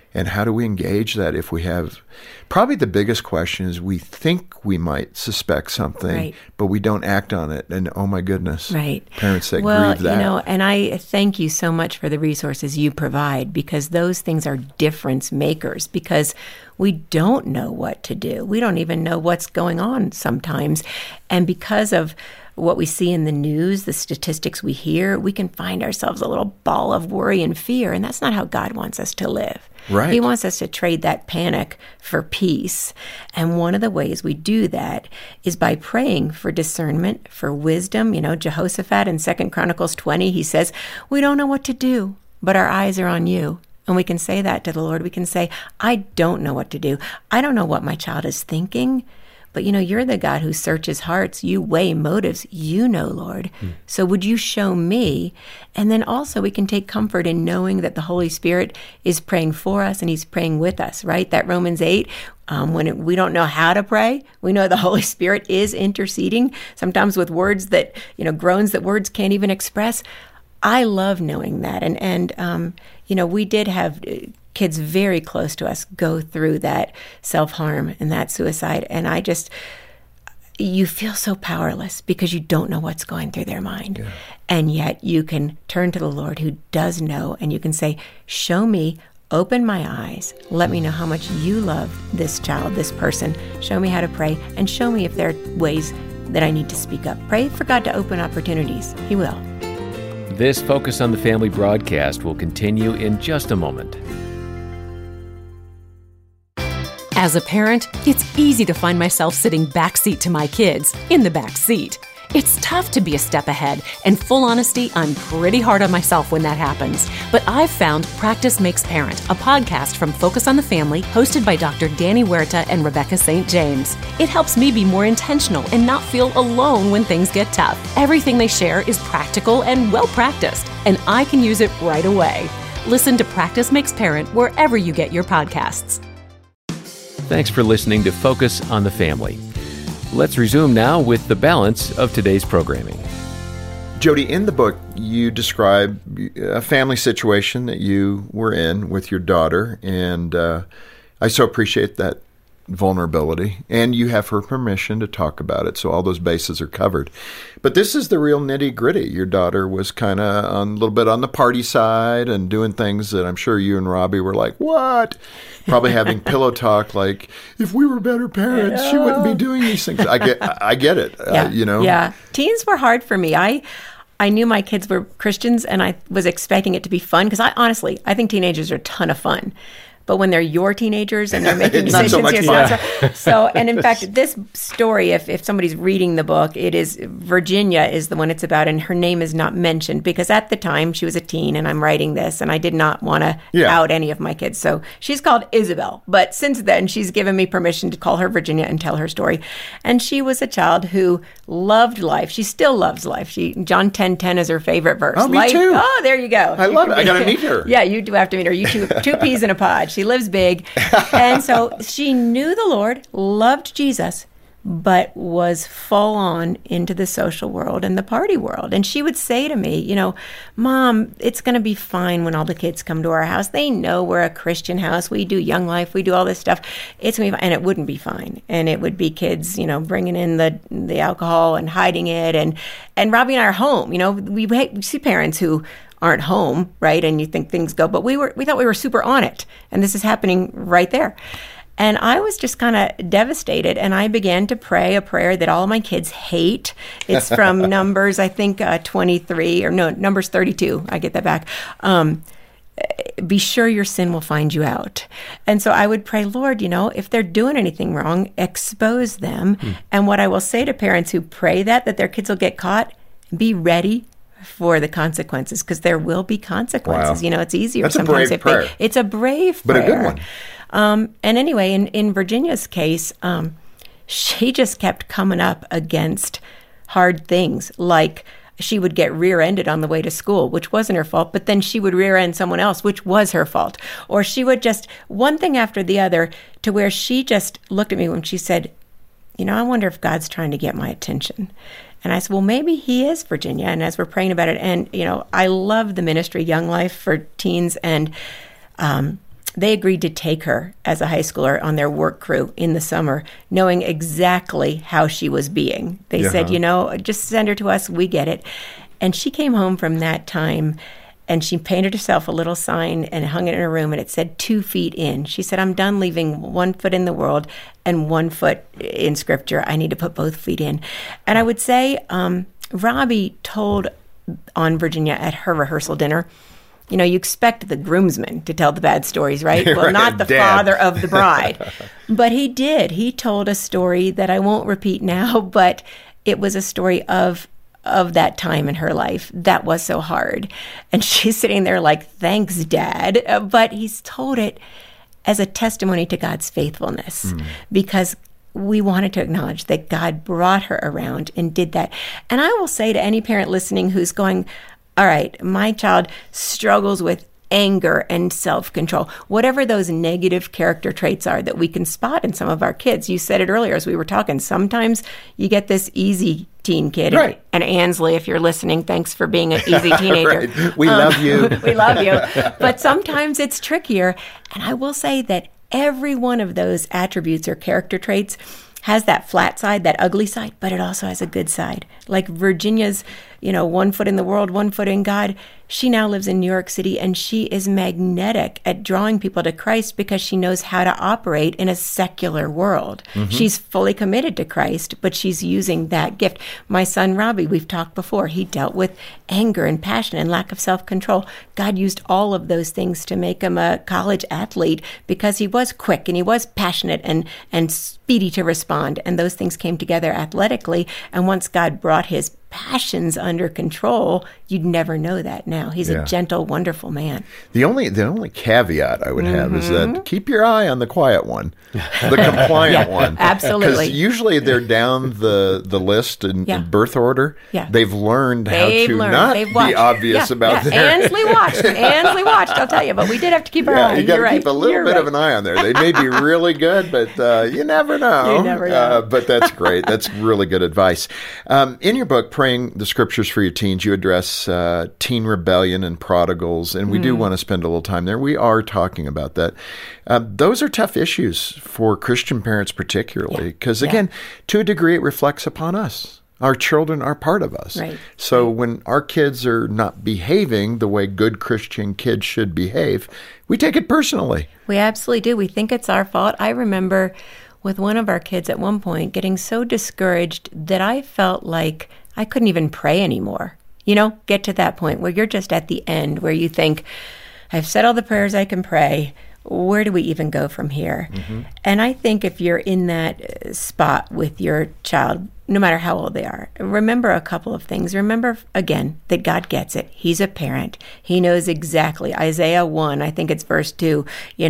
And how do we engage that if we have, probably the biggest question is we think we might suspect something, Right. but we don't act on it. And oh my goodness, Right. parents that Well, grieve that. you know, and I thank you so much for the resources you provide, because those things are difference makers, because we don't know what to do. We don't even know what's going on sometimes. And because of what we see in the news, the statistics we hear, we can find ourselves a little ball of worry and fear. And that's not how God wants us to live. Right. He wants us to trade that panic for peace. And one of the ways we do that is by praying for discernment, for wisdom. You know, Jehoshaphat in 2 Chronicles 20, he says, we don't know what to do, but our eyes are on you. And we can say that to the Lord. We can say, I don't know what to do. I don't know what my child is thinking. But, you know, you're the God who searches hearts. You weigh motives. You know, Lord. So would you show me? And then also we can take comfort in knowing that the Holy Spirit is praying for us and he's praying with us, right? That Romans 8, we don't know how to pray, we know the Holy Spirit is interceding, sometimes with words that, you know, groans that words can't even express. I love knowing that. And you know, we did have kids very close to us go through that self-harm and that suicide. And you feel so powerless because you don't know what's going through their mind. Yeah. And yet you can turn to the Lord who does know, and you can say, show me, open my eyes, let me know how much you love this child, this person. Show me how to pray, and show me if there are ways that I need to speak up. Pray for God to open opportunities. He will. This Focus on the Family broadcast will continue in just a moment. As a parent, it's easy to find myself sitting backseat to my kids, in the back seat. It's tough to be a step ahead, and full honesty, I'm pretty hard on myself when that happens. But I've found Practice Makes Parent, a podcast from Focus on the Family, hosted by Dr. Danny Huerta and Rebecca St. James. It helps me be more intentional and not feel alone when things get tough. Everything they share is practical and well-practiced, and I can use it right away. Listen to Practice Makes Parent wherever you get your podcasts. Thanks for listening to Focus on the Family. Let's resume now with the balance of today's programming. Jody, in the book, you describe a family situation that you were in with your daughter, and I so appreciate that vulnerability. And you have her permission to talk about it, so all those bases are covered. But this is the real nitty-gritty. Your daughter was kind of a little bit on the party side and doing things that I'm sure you and Robbie were like, what? Probably having pillow talk like, if we were better parents, she wouldn't be doing these things. I get it, Yeah. you know? Yeah. Teens were hard for me. I knew my kids were Christians, and I was expecting it to be fun, because I think teenagers are a ton of fun. But when they're your teenagers and they're making It's not decisions, so much fun. so, and in fact, this story, if somebody's reading the book, it is Virginia is the one it's about, and her name is not mentioned because at the time she was a teen, and I'm writing this, and I did not want to out any of my kids. So she's called Isabel, but since then she's given me permission to call her Virginia and tell her story. And she was a child who loved life. She still loves life. John 10:10 is her favorite verse. Oh, me life, too. Oh, there you go. I love it. I got to meet her. Yeah, you do have to meet her. You two peas in a pod. She lives big. And so she knew the Lord, loved Jesus, but was full on into the social world and the party world. And she would say to me, you know, Mom, it's going to be fine when all the kids come to our house. They know we're a Christian house. We do Young Life. We do all this stuff. It's going to be fine. And it wouldn't be fine. And it would be kids, you know, bringing in the alcohol and hiding it. And Robbie and I are home. You know, we see parents who aren't home, right? And you think things go, but we thought we were super on it. And this is happening right there. And I was just kind of devastated. And I began to pray a prayer that all of my kids hate. It's from Numbers, I think, 23, or no, Numbers 32. I get that back. Be sure your sin will find you out. And so I would pray, Lord, you know, if they're doing anything wrong, expose them. And what I will say to parents who pray that their kids will get caught, be ready for the consequences, because there will be consequences. Wow. You know, it's easier That's sometimes. a brave prayer. It's a brave but prayer. a good one. And anyway, in Virginia's case, she just kept coming up against hard things, like she would get rear-ended on the way to school, which wasn't her fault, but then she would rear-end someone else, which was her fault. Or she would just, one thing after the other, to where she just looked at me when she said, you know, I wonder if God's trying to get my attention. And I said, well, maybe he is, Virginia. And as we're praying about it, and, you know, I love the ministry Young Life for teens, and they agreed to take her as a high schooler on their work crew in the summer, knowing exactly how she was being. They said, just send her to us, we get it. And she came home from that time, and she painted herself a little sign and hung it in her room, and it said 2 feet in. She said, I'm done leaving 1 foot in the world and 1 foot in Scripture. I need to put both feet in. And I would say Robbie told on Virginia at her rehearsal dinner, you expect the groomsmen to tell the bad stories, right? Well, not the father of the bride. But he did. He told a story that I won't repeat now, but it was a story of that time in her life that was so hard. And she's sitting there like, thanks, Dad. But he's told it as a testimony to God's faithfulness because we wanted to acknowledge that God brought her around and did that. And I will say to any parent listening who's going, all right, my child struggles with anger and self-control, whatever those negative character traits are that we can spot in some of our kids. You said it earlier as we were talking. Sometimes you get this easy teen kid. Right. And Ansley, if you're listening, thanks for being an easy teenager. Right. We love you. We love you. But sometimes it's trickier. And I will say that every one of those attributes or character traits has that flat side, that ugly side, but it also has a good side. Like Virginia's, 1 foot in the world, 1 foot in God. She now lives in New York City, and she is magnetic at drawing people to Christ because she knows how to operate in a secular world. She's fully committed to Christ, but she's using that gift. My son, Robbie, we've talked before, he dealt with anger and passion and lack of self-control. God used all of those things to make him a college athlete because he was quick and he was passionate and speedy to respond. And those things came together athletically. And once God brought his passions under control, you'd never know that now. He's a gentle, wonderful man. The only caveat I would have is that keep your eye on the quiet one, the compliant one. Absolutely. Because usually they're down the list in birth order. Yeah. They've learned how to not be obvious about their... Ansley watched, I'll tell you. But we did have to keep our eye. You got to keep a little bit of an eye on there. They may be really good, but you never know. You never know. But that's great. That's really good advice. In your book, Praying the Scriptures for Your Teens, you address teen rebellion and prodigals, and we do want to spend a little time there. We are talking about that. Those are tough issues for Christian parents particularly, because again, to a degree, it reflects upon us. Our children are part of us. Right. So when our kids are not behaving the way good Christian kids should behave, we take it personally. We absolutely do. We think it's our fault. I remember with one of our kids at one point getting so discouraged that I felt like I couldn't even pray anymore. Get to that point where you're just at the end, where you think, I've said all the prayers I can pray. Where do we even go from here? And I think if you're in that spot with your child, no matter how old they are, remember a couple of things. Remember, again, that God gets it. He's a parent. He knows exactly. Isaiah 1, I think it's verse 2,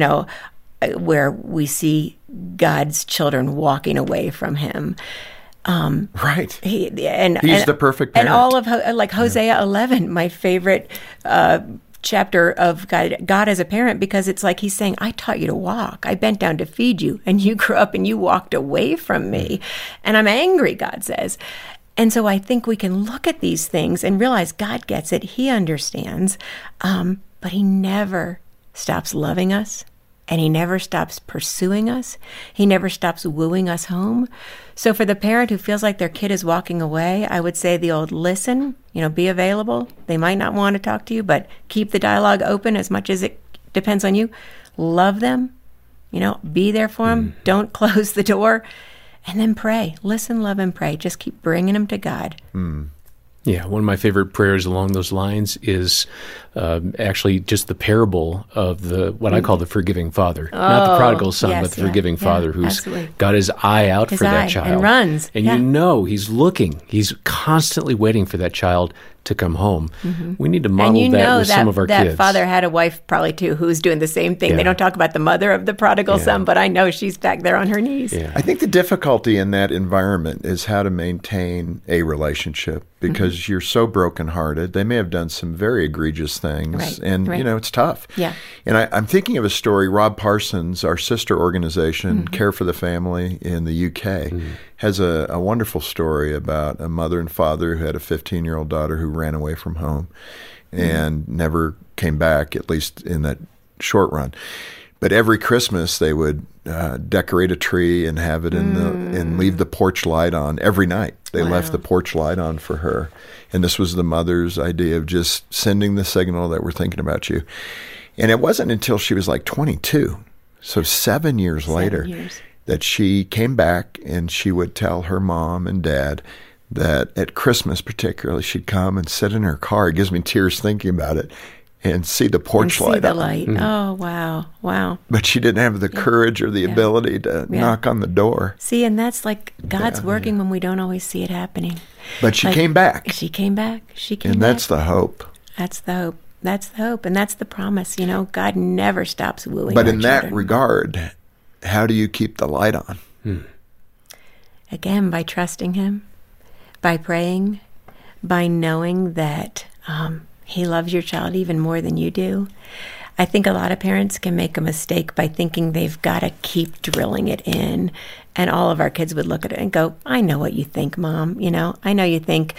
where we see God's children walking away from him. Right. He's the perfect parent. And all of, Hosea 11, my favorite chapter of God as a parent, because it's like he's saying, I taught you to walk. I bent down to feed you, and you grew up and you walked away from me. And I'm angry, God says. And so I think we can look at these things and realize God gets it. He understands. But he never stops loving us. And he never stops pursuing us. He never stops wooing us home. So for the parent who feels like their kid is walking away, I would say the old listen, be available. They might not want to talk to you, but keep the dialogue open as much as it depends on you. Love them, be there for them. Don't close the door. And then pray. Listen, love, and pray. Just keep bringing them to God. Yeah, one of my favorite prayers along those lines is actually just the parable of what I call the forgiving father. Not the prodigal son, but the forgiving father who's got his eye out for that child. And runs. And he's looking. He's constantly waiting for that child to come home. We need to model that with some of our kids. That father had a wife probably too who's doing the same thing. They don't talk about the mother of the prodigal son, but I know she's back there on her knees. I think the difficulty in that environment is how to maintain a relationship, because you're so brokenhearted. They may have done some very egregious things, and it's tough. And I'm thinking of a story. Rob Parsons, our sister organization, Care for the Family in the UK, has a wonderful story about a mother and father who had a 15-year-old daughter who ran away from home and never came back, at least in that short run. But every Christmas they would decorate a tree and have it and leave the porch light on every night. They left the porch light on for her. And this was the mother's idea of just sending the signal that we're thinking about you. And it wasn't until she was like 22, so 7 years later, that she came back and she would tell her mom and dad that at Christmas particularly, she'd come and sit in her car. It gives me tears thinking about it. And see the porch light the on. light. Oh, wow. But she didn't have the courage or the ability to knock on the door. See, and that's like God's working when we don't always see it happening. But she came back. She came back. And that's the hope. That's the hope. That's the hope. And that's the promise. You know, God never stops wooing But our in children. that regard, how do you keep the light on? Again, by trusting Him, by praying, by knowing that He loves your child even more than you do. I think a lot of parents can make a mistake by thinking they've got to keep drilling it in. And all of our kids would look at it and go, I know what you think, Mom. You know, I know you think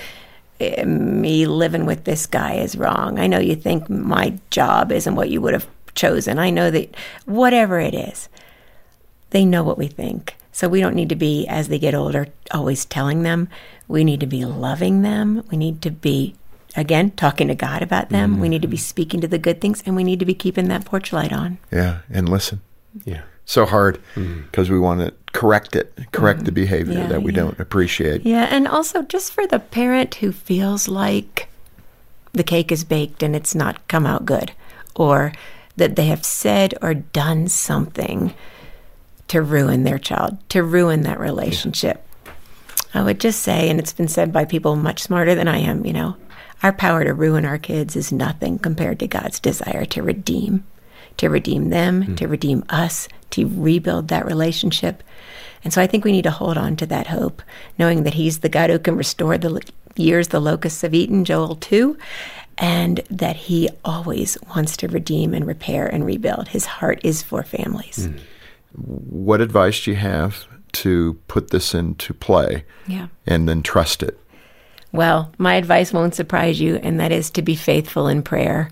me living with this guy is wrong. I know you think my job isn't what you would have chosen. I know that whatever it is, they know what we think. So we don't need to be, as they get older, always telling them. We need to be loving them. We need to be, again, talking to God about them. We need to be speaking to the good things, and we need to be keeping that porch light on. Yeah, and listen. Yeah. So hard because we want to correct the behavior that we don't appreciate. Yeah, and also just for the parent who feels like the cake is baked and it's not come out good, or that they have said or done something to ruin their child, to ruin that relationship. I would just say, and it's been said by people much smarter than I am, you know, our power to ruin our kids is nothing compared to God's desire to redeem them, to redeem us, to rebuild that relationship. And so I think we need to hold on to that hope, knowing that He's the God who can restore the years the locusts have eaten, Joel 2, and that He always wants to redeem and repair and rebuild. His heart is for families. What advice do you have to put this into play and then trust it? Well, my advice won't surprise you, and that is to be faithful in prayer.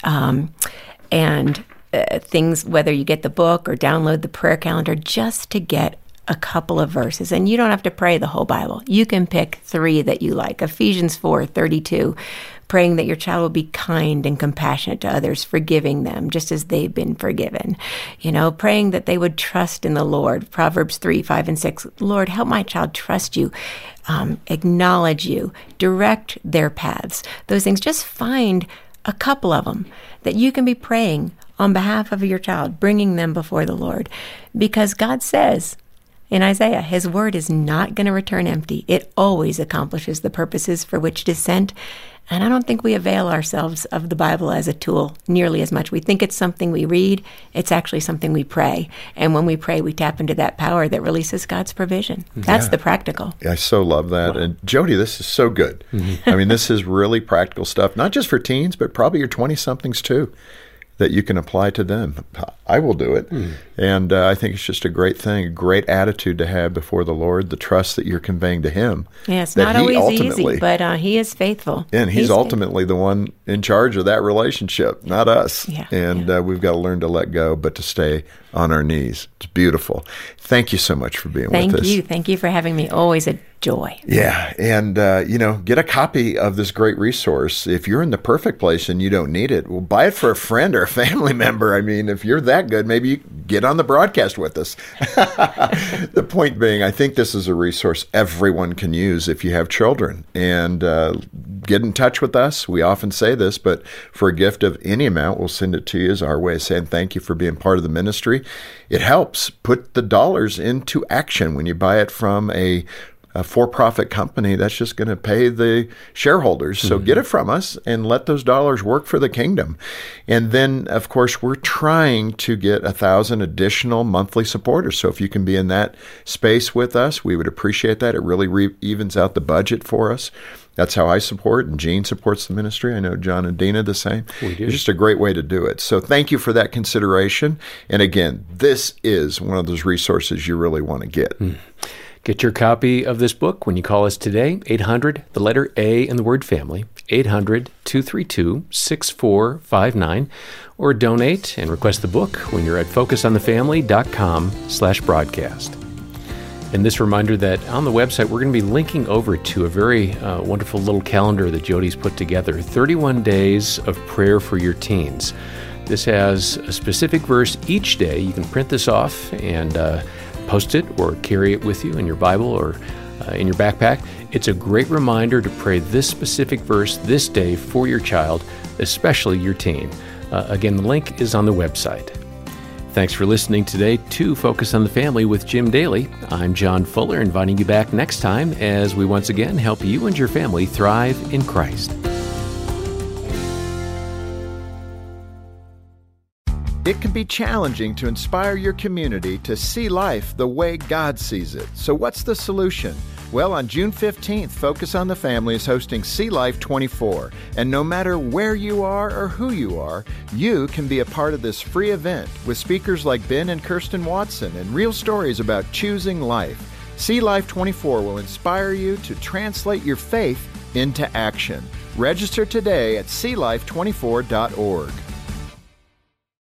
Things, whether you get the book or download the prayer calendar, just to get a couple of verses. And you don't have to pray the whole Bible. You can pick 3 that you like. Ephesians 4:32, praying that your child will be kind and compassionate to others, forgiving them just as they've been forgiven. You know, praying that they would trust in the Lord. Proverbs 3:5-6, Lord, help my child trust you, acknowledge you, direct their paths. Those things, just find a couple of them that you can be praying on behalf of your child, bringing them before the Lord. Because God says in Isaiah, His word is not going to return empty. It always accomplishes the purposes for which it is sent. And I don't think we avail ourselves of the Bible as a tool nearly as much. We think it's something we read. It's actually something we pray. And when we pray, we tap into that power that releases God's provision. That's the practical. I so love that. Wow. And Jody, this is so good. I mean, this is really practical stuff, not just for teens, but probably your 20-somethings too, that you can apply to them. I will do it. And I think it's just a great thing, a great attitude to have before the Lord, the trust that you're conveying to Him. Yeah, it's not always easy, but He is faithful. And He's ultimately the one in charge of that relationship, not us. Yeah, and we've got to learn to let go, but to stay on our knees. It's beautiful. Thank you so much for being with us. Thank you. Thank you for having me. Always a joy. Yeah. And, get a copy of this great resource. If you're in the perfect place and you don't need it, well, buy it for a friend or a family member. I mean, if you're that good, maybe you get on the broadcast with us. The point being, I think this is a resource everyone can use if you have children. And get in touch with us. We often say this, but for a gift of any amount, we'll send it to you as our way of saying thank you for being part of the ministry. It helps put the dollars into action. When you buy it from a for-profit company, that's just going to pay the shareholders. So get it from us and let those dollars work for the kingdom. And then, of course, we're trying to get 1,000 additional monthly supporters. So if you can be in that space with us, we would appreciate that. It really evens out the budget for us. That's how I support, and Gene supports the ministry. I know John and Dina the same. We do. It's just a great way to do it. So thank you for that consideration. And again, this is one of those resources you really want to get. Get your copy of this book when you call us today, 800, the letter A and the word family, 800-232-6459, or donate and request the book when you're at focusonthefamily.com/broadcast. And this reminder that on the website, we're going to be linking over to a very wonderful little calendar that Jody's put together, 31 Days of Prayer for Your Teens. This has a specific verse each day. You can print this off and post it or carry it with you in your Bible or in your backpack. It's a great reminder to pray this specific verse this day for your child, especially your teen. Again, the link is on the website. Thanks for listening today to Focus on the Family with Jim Daly. I'm John Fuller, inviting you back next time as we once again help you and your family thrive in Christ. It can be challenging to inspire your community to see life the way God sees it. So what's the solution? Well, on June 15th, Focus on the Family is hosting See Life 24. And no matter where you are or who you are, you can be a part of this free event with speakers like Ben and Kirsten Watson and real stories about choosing life. See Life 24 will inspire you to translate your faith into action. Register today at seelife24.org.